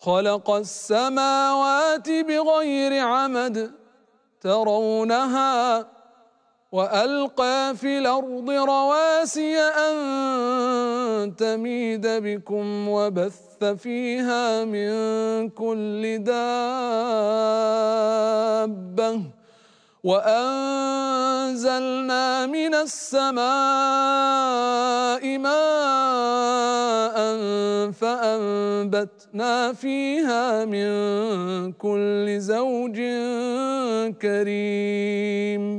خلق السماوات بغير عمد ترونها وألقى في الأرض رواسي أن تميد بكم وبث فيها من كل دابة وأنزلنا من السماء ماء فأنبتنا فيها من كل زوج كريم